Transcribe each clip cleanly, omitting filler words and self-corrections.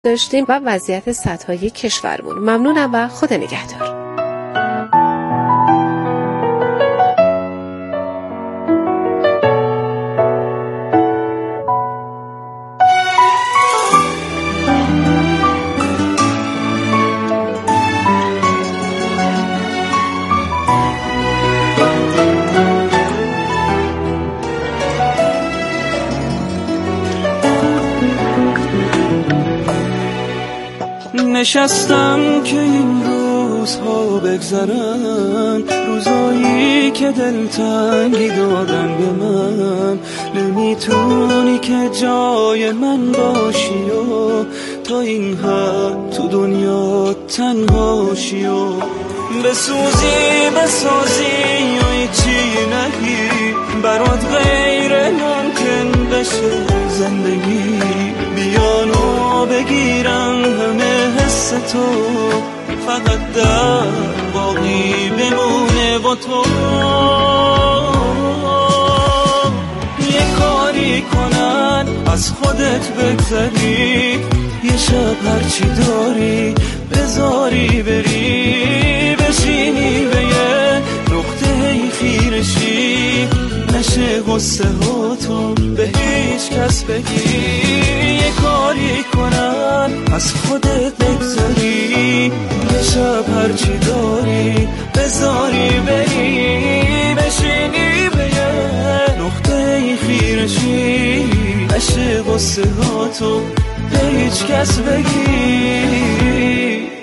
داشتیم و وضعیت سدهای کشورمون. ممنونم و خدا نگهدار. نشستم که این روزها بگذرن، روزایی که دلتنگی دادن به من. نمیتونی که جای من باشی و تا این حد تو دنیا تنهاشی و بسوزی بسازی و هیچی نگی، برات غیر ممکن بشه زندگی. بیانو بگیرم همه حس تو، فقط در باقی بمونه با تو. یه کاری کنن از خودت بگذری، یه شب هرچی داری بذاری بری، بشینی به یه نقطه خیرشی، نشه غصه ها تو به هیچ کس بگی. یه کاری کنن از خودت بگذاری، یه شب هرچی داری بذاری بری، بشینی به یه نقطه خیرشی، نشه غصه ها تو به هیچ کس بگی.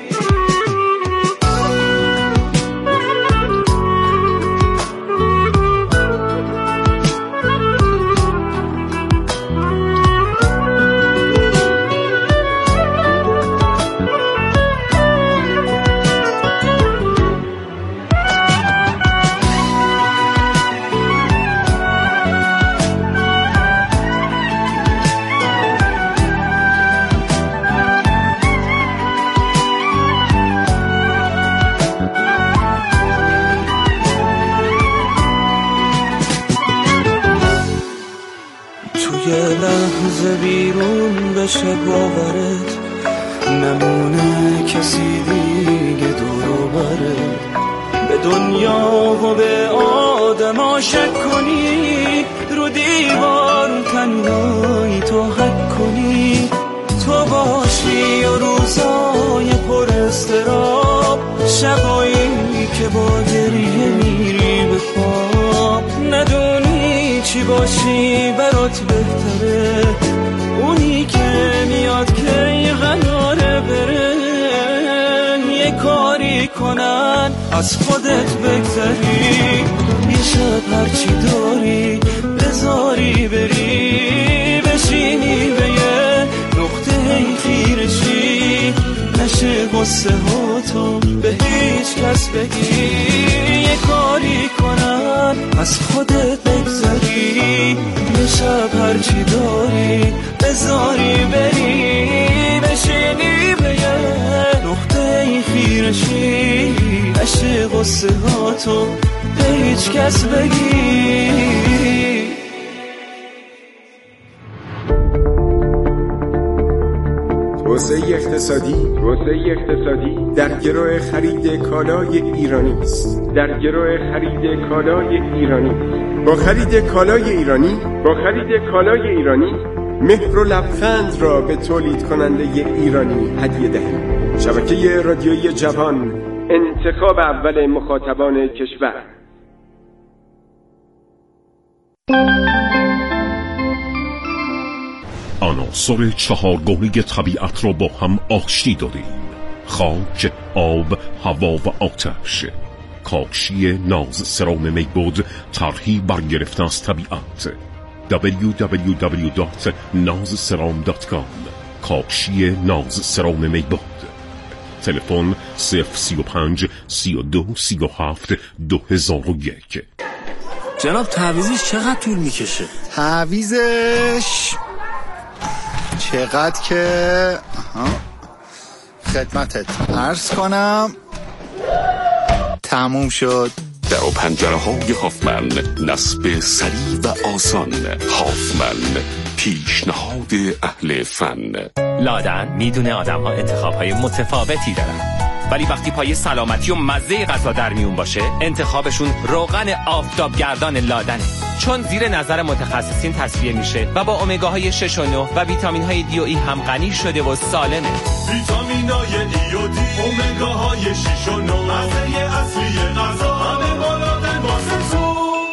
بیرون بشه باورت، نمونه کسی دیگه دور و برت. به دنیا و به آدم شک کنی، رو دیوار تنهایی تو حک کنی. تو باشی و روزای پر استراب، شبایی که با گریه میری به خواب. ندونی چی باشی برات بهتره، اونی که میاد که قراره بره. یه کاری کنن از خودت بگذری، یه شب هرچی داری بذاری بری، بشینی به یه نقطه خیرشی، نشه غصه ها تو به هیچ کس بگی. یه کاری کنن از خودت بگذری، یه شب هرچی داری بذاری بری، بشینی به یه نقطه خیرشی، نشه غصه ها تو به هیچ کس بگی. توسعه اقتصادی در گرو خرید کالای ایرانی است. با خرید کالای ایرانی مهر و لبخند را به تولید کننده ایرانی هدیه دهید. شبکه رادیویی جوان، انتخاب اول مخاطبان کشور. عناصر چهارگانه طبیعت را با هم آشتی دادیم: خاک، آب، هوا و آتش. کاشی ناز سرام میبود طرحی برگرفته از طبیعت. www.nazseram.com. کاشی ناز سرام میبود. تلفن 035 32 37 2001. جناب تعویضش چقدر طول میکشه؟ تعویضش چقدر که خدمتت عرض کنم تموم شد. در و پنجره های هافمن، نصب سریع و آسان. هافمن، پیشنهاد اهل فن. لادن میدونه آدم‌ها انتخاب‌های متفاوتی دارن، ولی وقتی پای سلامتی و مزه غذا در میون باشه انتخابشون روغن آفتابگردان لادنه، چون زیر نظر متخصصین تصفیه میشه و با امگاهای 6 و 9 و ویتامین‌های دی و ای هم غنی شده و سالمه. ویتامین‌های ای و دی، امگاهای 6 و 9، مزه اصلی غذا، همه بالادن واسه تو.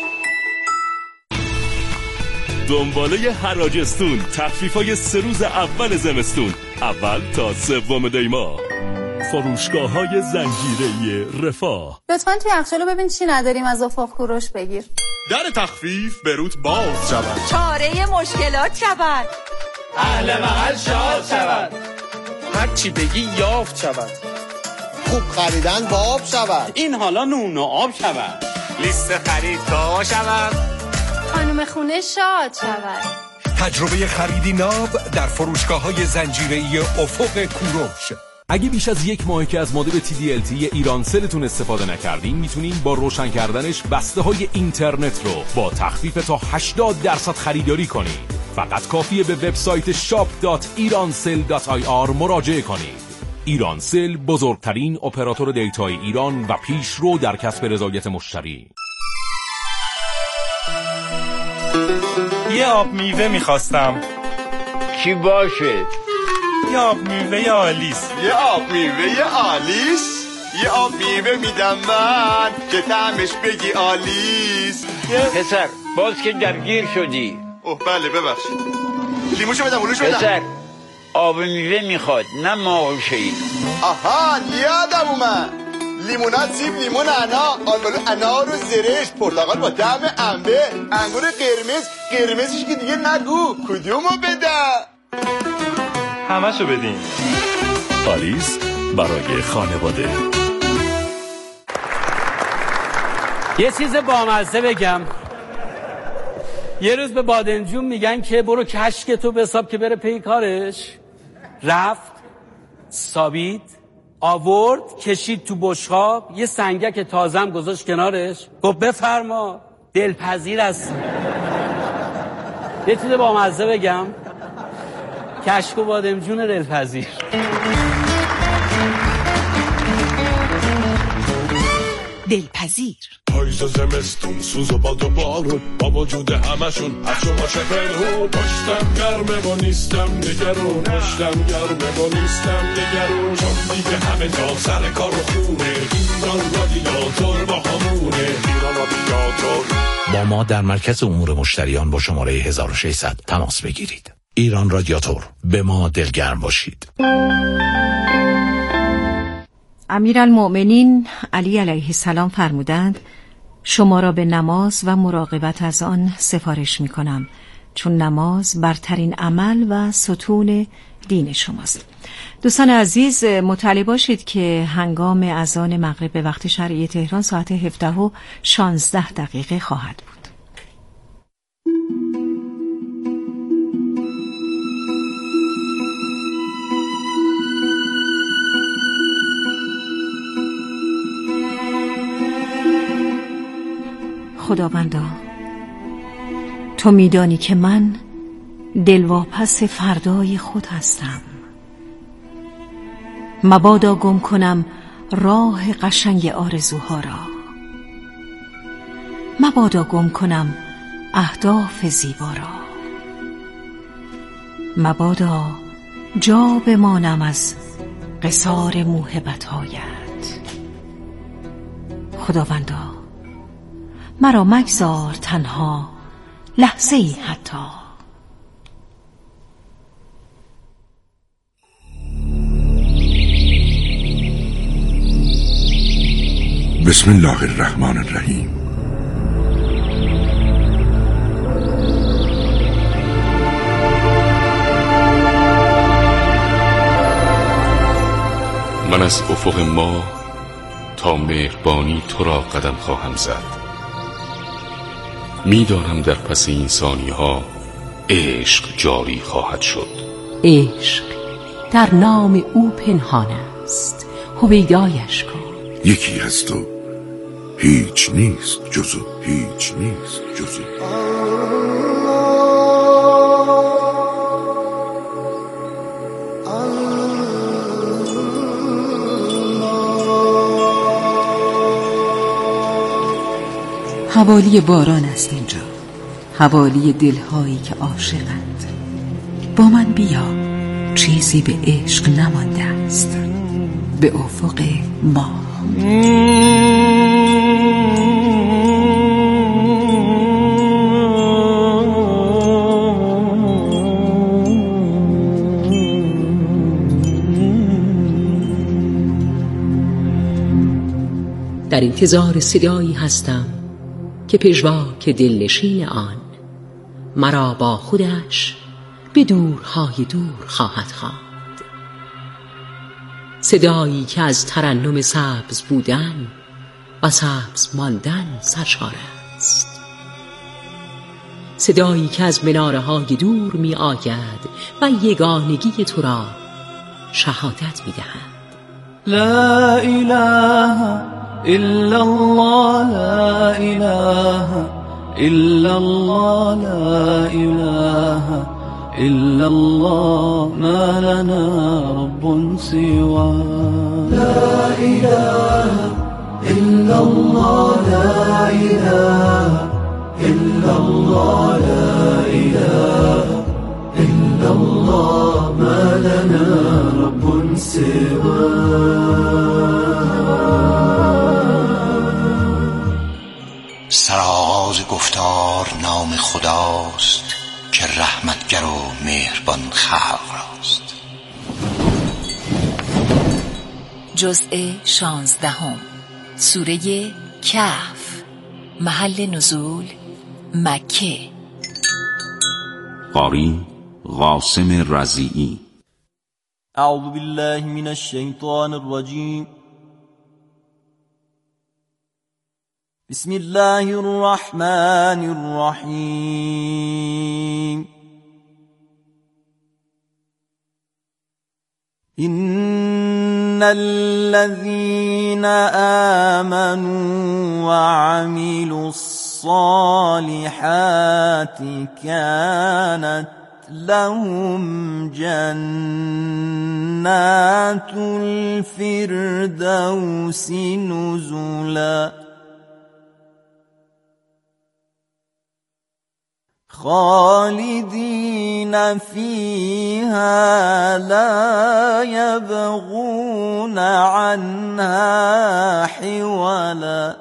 دنباله حراجستون، تخفیف‌های 3 روز اول زمستون، اول تا 3 دی ماه. فروشگاه‌های زنجیره‌ای رفاه. لطفاً توی یخچالو ببین چی نداریم از افاق کوروش بگیر. در تخفیف به روت باز شود. چاره مشکلات شود. اهل محل شاد شود. هر چی بگی یافت شود. خوب خریدن باب شود. این حالا نون و آب شود. لیست خرید تا شود. خانم خونه شاد شود. تجربه خریدی ناب در فروشگاه‌های زنجیره‌ای افق کوروش. اگه بیش از 1 ماه که از مدل TDLT ایرانسلتون استفاده نکردین، میتونین با روشن کردنش بسته‌های اینترنت رو با تخفیف تا 80% خریداری کنید. فقط کافیه به وبسایت shop.iransel.ir مراجعه کنید. ایرانسل بزرگترین اپراتور دیتای ایران و پیشرو در کسب رضایت مشتری. یه آب میوه میخواستم. چی باشه؟ یه آب میوه آلیس. یه آب میوه آلیس؟ یه آب میوه میدم من که طعمش بگی آلیس. پسر باز که درگیر شدی. اوه بله ببخشید. لیموشو بدم اولوشو بدم. پسر آب میوه میخواد نه ماهوشه‌ای. آها یادم اومد. لیمونات، سیب، لیمون، آلبالو، انار و زرشک، پرتقال با طعم انبه، انگور قرمزش که دیگه نگو. کدومو بدم؟ همشو بدین. آلیس برای خانواده. یه چیز بامزه بگم. یه روز به بادنجون میگن که برو کشک تو بساب که بره پی کارش. رفت، سابید، آورد، کشید تو بشقاب، یه سنگک تازم گذاشت کنارش، گفت بفرما دلپذیر هستم. یه چیز بامزه بگم. کشک و بادمجون دلپذیر. دلپذیر. پاییز و زمستون، سوز و باد و بارون، با وجود همشون از شما چه پنهون. پشتم گرمه و نیستم نگرون، پشتم گرمه و نیستم نگرون، چون دیگه همه جا سر کار و خونه. ایران رادیاتور با همونه، ایران رادیاتور. با ما در مرکز امور مشتریان با شماره 1600 تماس بگیرید. ایران رادیاتور، به ما دلگرم باشید. امیرالمؤمنین علی علیه السلام فرمودند شما را به نماز و مراقبت از آن سفارش می کنم، چون نماز برترین عمل و ستون دین شماست. دوستان عزیز، مطلع باشید که هنگام اذان مغرب به وقت شرعی تهران ساعت 17:16 خواهد بود. خداوندا، تو میدانی که من دلواپس فردای خود هستم. مبادا گم کنم راه قشنگ آرزوها را، مبادا گم کنم اهداف زیبا را، مبادا جا بمانم از قصار موهبت‌هایت. خداوندا، مرا مگذار تنها لحظه ای حتی. بسم الله الرحمن الرحیم. من از افق ما تا مهربانی تو را قدم خواهم زد. میدانم در پس این ثانیه‌ها عشق جاری خواهد شد. عشق در نام او پنهان است، هویدایش کن. یکی هست و هیچ نیست جزو هیچ نیست جزو. حوالی باران است اینجا، حوالی دلهایی که عاشقند. با من بیا، چیزی به عشق نمانده است، به افق ما. در انتظار صدایی هستم که پژواک دلنشین آن مرا با خودش به دورهای دور خواهد خواند. صدایی که از ترنم سبز بودن و سبز ماندن سرشار است. صدایی که از مناره‌های دور می آید و یگانگی تو را شهادت می دهد. لا اله الا الله، لا اله الا الله، لا اله الا الله، ما لنا رب سواه. لا اله الا الله، لا اله الا الله، لا اله الا الله، ما لنا رب سواه. سرآغاز گفتار نام خداست که رحمتگر و مهربان خلق راست. جزء 16 سوره کهف. محل نزول مکه. قاری قاسم رضیعی. اعوذ بالله من الشیطان الرجیم. بسم الله الرحمن الرحیم. إن الذين آمنوا وعملوا الصالحات كانت لهم جنات الفردوس نزلا خالدين فيها لا يبغون عنها حولا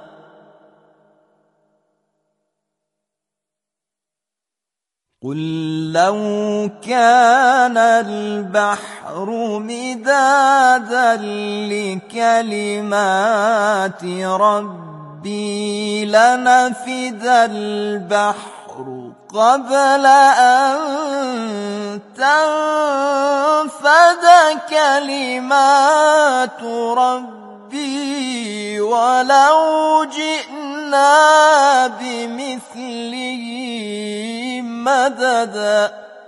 قل لو كان البحر مدادا لكلمات ربي لنفد البحر قبل أن تنفد كلمات ربي ولو جئنا بمثله مددا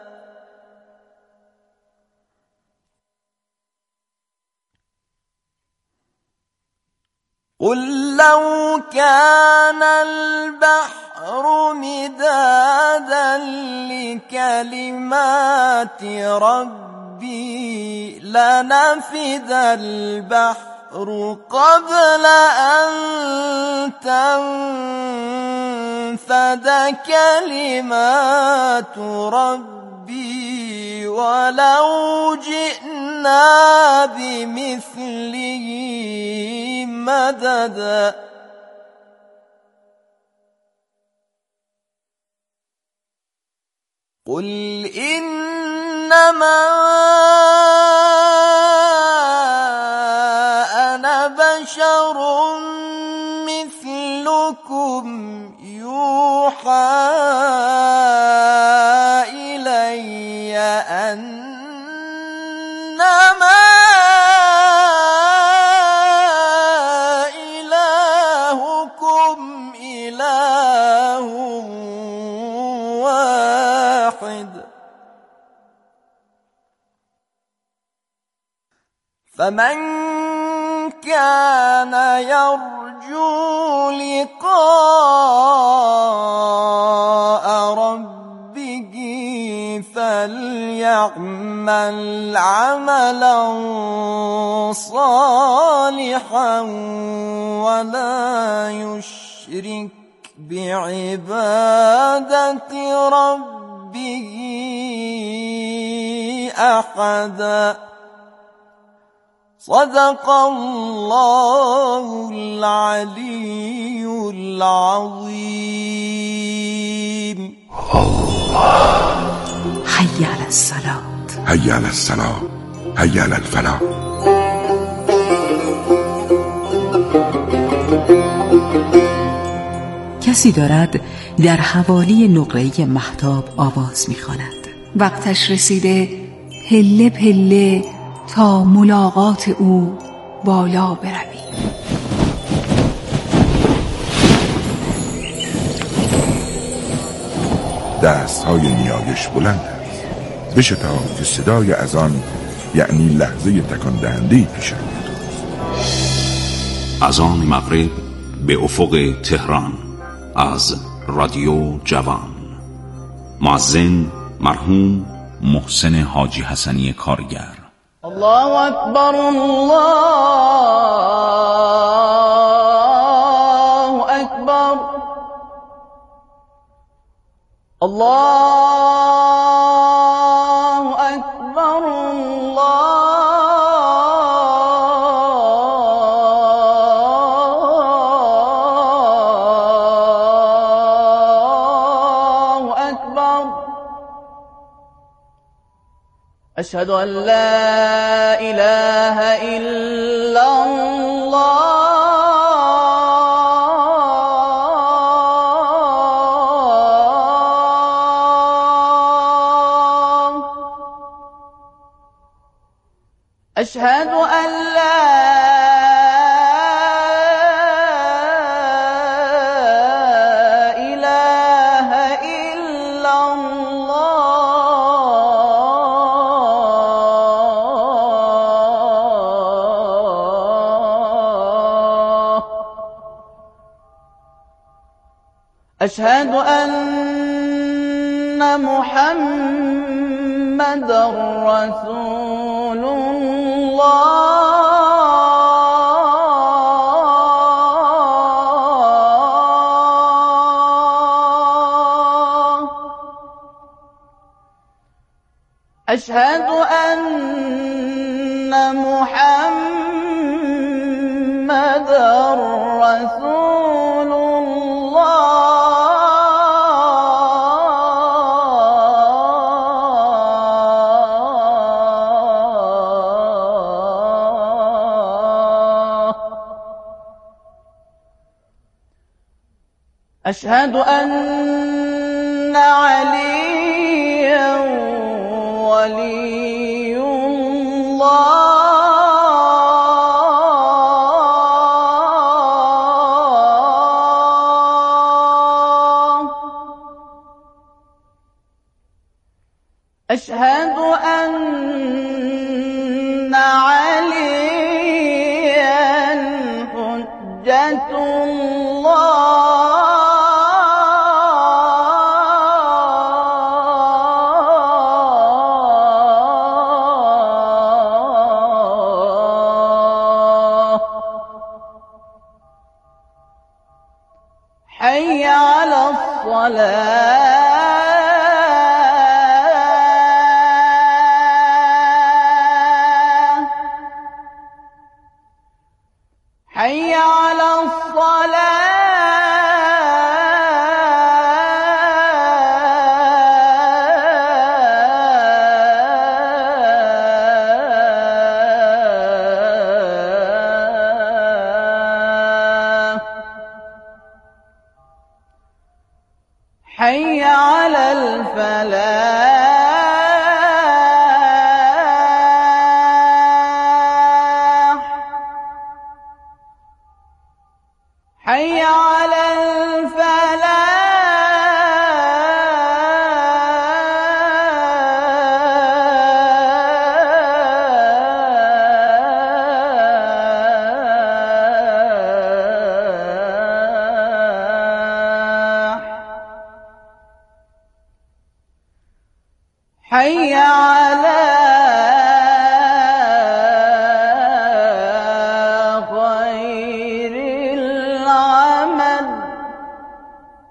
قل لو كان البحر مدادا لكلمات ربي لنفد البحر قبل أن تنفد كلمات ربي ولو جئنا بمثله مددا قل إنما أنا بشر مثلكم يوحى إلي أنما إلهكم إله واحد فمن كان يرجو لقاء ربه فليعمل عملا صالحا ولا يشرك بعبادة ربه أحدا. صدق الله العلي العظيم. حي على الصلاة، حي على الصلاة، حي على الفلاح. کسی دارد در حوالی نقره مهتاب آواز می‌خواند. وقتش رسیده پله پله تا ملاقات او بالا بروی. دست‌های نیایش بلند است. بشتاب که صدای اذان یعنی لحظه تکان دهنده‌ای پیش آید. اذان مغرب به افق تهران از رادیو جوان. مؤذن مرحوم محسن حاجی حسنی کارگر. الله اکبر، الله اکبر، الله اکبر، الله اکبر. أشهد أن لا إله إلا الله. أشهد أن لا إله إلا الله. أشهد أن محمد رسول الله. أشهد أن محمد رسول الله. أشهد أن عليا ولي الله. أشهد أن عليا حجة الله. حي على الصلاة. حي على الصلاة. حي على الفلاح. حي على الفلاح. حي على خير العمل.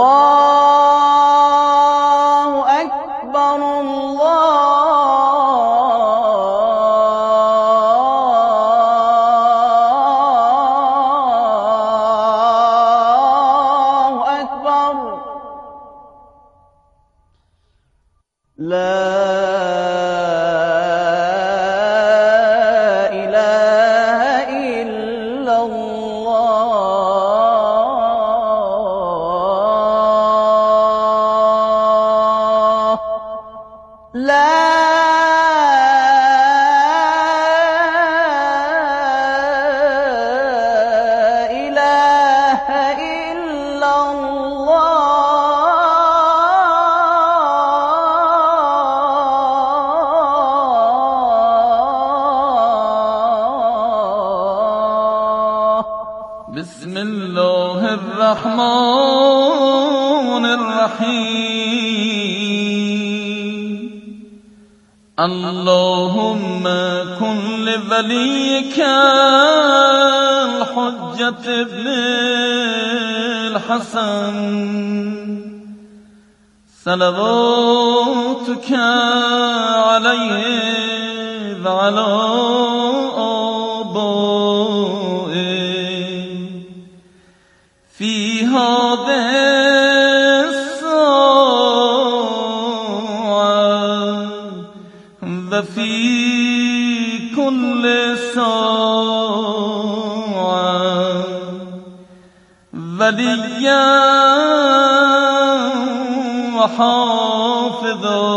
الله اکبر الله اکبر لا بسم الله الرحمن الرحیم اللهم كن لوليك الحجة ابن الحسن صلواتك عليه وعلى في هذه الساعة وفي كل ساعة وليا وحافظا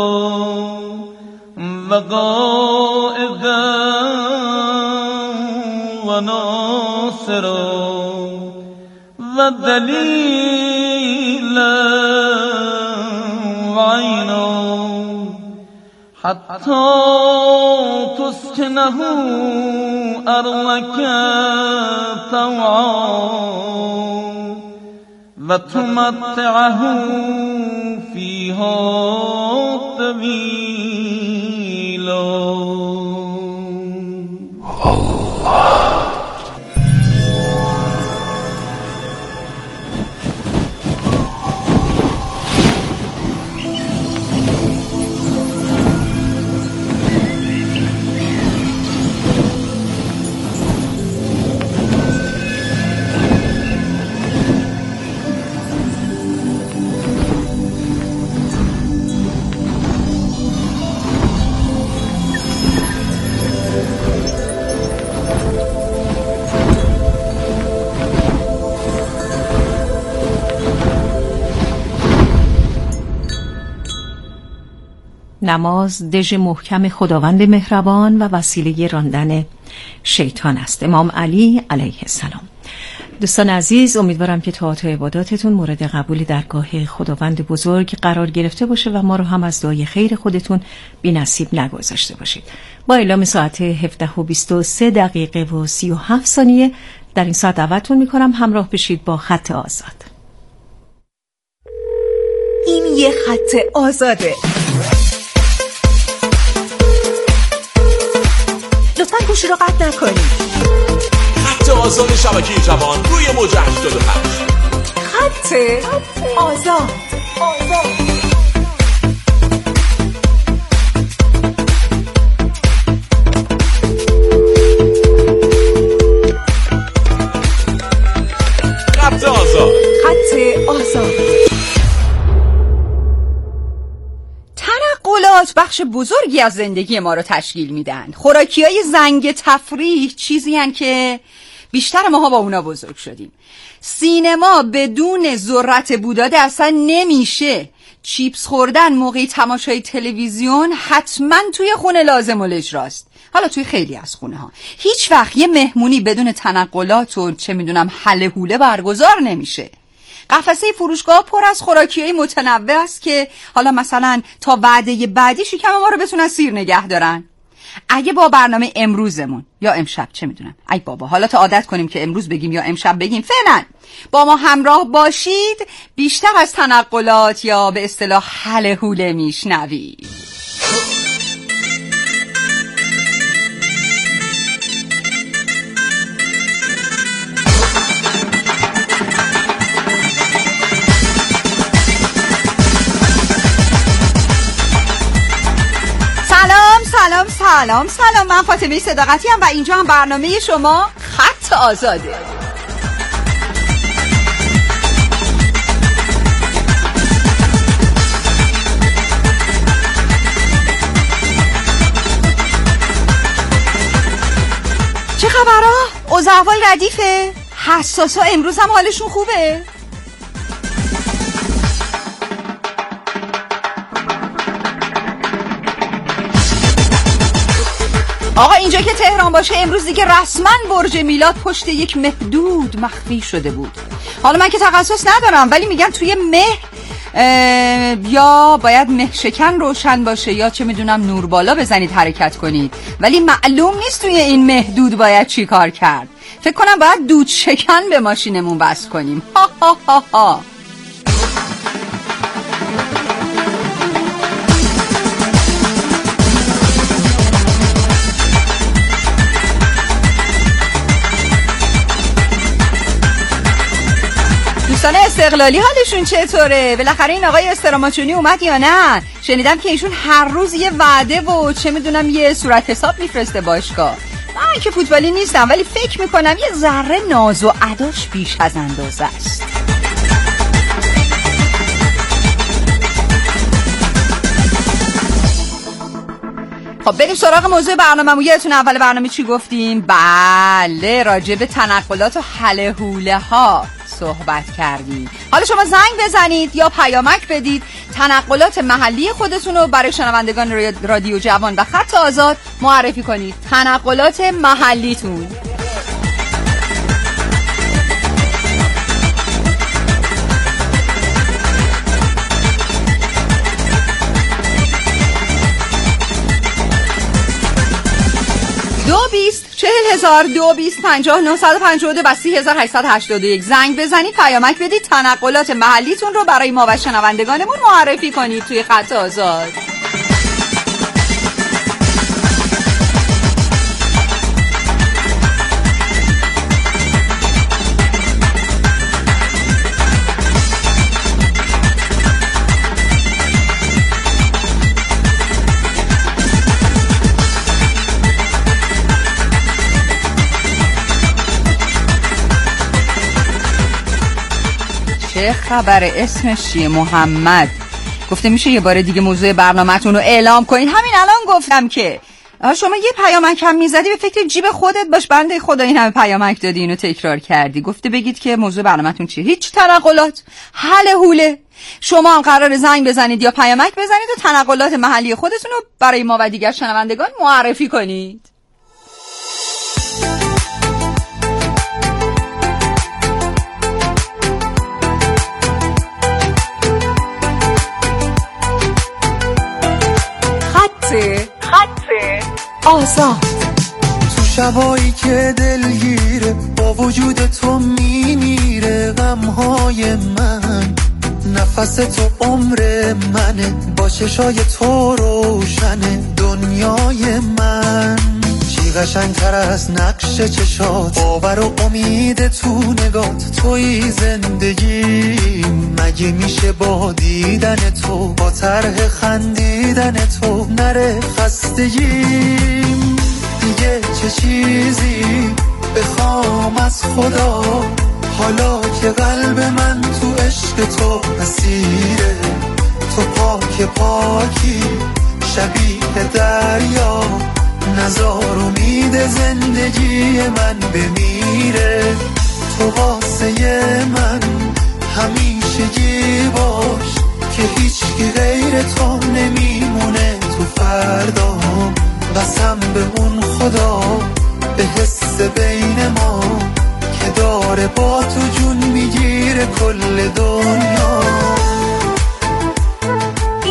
وقائدا وناصرا ودليلا وعينا حتى تسكنه أرضك طوعا وتمتعه فيها طويلا نماز دژ محکم خداوند مهربان و وسیله راندن شیطان است. امام علی علیه السلام. دوستان عزیز، امیدوارم که طاعات و عباداتتون مورد قبول درگاه خداوند بزرگ قرار گرفته باشه و ما رو هم از دعای خیر خودتون بی نصیب نگذاشته باشید. با اعلام ساعت 17:23 و 37 ثانیه در این ساعت دعوتتون میکنم همراه بشید با خط آزاد. این یه خط آزاده. لطفاً گوشی رو قطع نکنید. خط آزاد شبکه جوان روی موج 85. خط آزاد. خط آزاد. خط آزاد. تنقلات بخش بزرگی از زندگی ما رو تشکیل میدن. خوراکیای زنگ تفریح چیزی هن که بیشتر ماها با اونا بزرگ شدیم. سینما بدون ذرت بوداده اصلا نمیشه. چیپس خوردن موقعی تماشای تلویزیون حتما توی خونه لازم الاجراست. حالا توی خیلی از خونه ها هیچ وقت یه مهمونی بدون تنقلات و چه میدونم حله حوله برگزار نمیشه. قفسه فروشگاه پر از خوراکیای متنوع است که حالا مثلا تا وعده بعدی شکم ما رو بتونن سیر نگه دارن. اگه با برنامه امروزمون یا امشب چه میدونم، ای بابا حالا تا عادت کنیم که امروز بگیم یا امشب بگیم، فعلا با ما همراه باشید. بیشتر از تنقلات یا به اصطلاح حله حوله میشنوید. سلام، من فاطمه صداقتی ام و اینجا هم برنامه شما خط آزاده. چه خبرها؟ اوضاع احوال ردیفه؟ حساسا امروز هم حالشون خوبه؟ آقا اینجا که تهران باشه امروز دیگه رسما برج میلاد پشت یک مهدود مخفی شده بود. حالا من که تخصص ندارم ولی میگن توی مه یا باید مه شکن روشن باشه یا چه میدونم نور بالا بزنید حرکت کنید، ولی معلوم نیست توی این مهدود باید چی کار کرد. فکر کنم باید دود شکن به ماشینمون بس کنیم. ها ها ها ها. دوستان استقلالی حالشون چطوره؟ بالاخره این آقای استراماچونی اومد یا نه؟ شنیدم که ایشون هر روز یه وعده و چه میدونم یه صورت حساب میفرسته باشگاه. من که فوتبالی نیستم ولی فکر میکنم یه ذره ناز و اداش بیش از اندازه است. خب بریم سراغ موضوع برنامه. یادتون اول برنامه چی گفتیم؟ بله، راجع به تنقلات و هله هوله ها صحبت کردیم. حالا شما زنگ بزنید یا پیامک بدید، تنقلات محلی خودتون رو برای شنوندگان رادیو جوان و خط آزاد معرفی کنید. تنقلات محلیتون. دو 40,000 و 30,881 زنگ بزنید، پیامک بدید، تنقلات محلیتون رو برای ما و شنوندگانمون معرفی کنید توی خط آزاد. چه خبر؟ اسمش چیه؟ محمد گفته میشه یه بار دیگه موضوع برنامه‌تون رو اعلام کنید. همین الان گفتم که شما یه پیامک هم میزدی به فکر جیب خودت باش. بنده خدا این همه پیامک دادی اینو تکرار کردی. گفته بگید که موضوع برنامه‌تون چیه؟ هیچ تنقلات، هله هوله. شما هم قرار زنگ بزنید یا پیامک بزنید و تنقلات محلی خودتون رو برای ما و دیگر شنوندگان معرفی کنید. خط آزاد. تو شبایی که دلگیره با وجود تو میمیره غمهای من، نفس تو عمر منه، با چشای تو روشنه دنیای من. چی قشنگتر از نقش چشات، باور و امید تو نگات، توی زندگی مگه میشه با دیدن تو، با طرح خندیدن تو نره خستگیم. دیگه چه چیزی بخوام از خدا، حالا که قلب من تو عشق تو اسیره. تو پاکی شبیه دریا، نزار امید زندگی من بمیره. تو واسه من همیشگی باش که هیچکی غیر تو نمیمونه تو فردا. قسم به اون خدا به حس بین ما که داره با تو جون میگیره کل دنیا.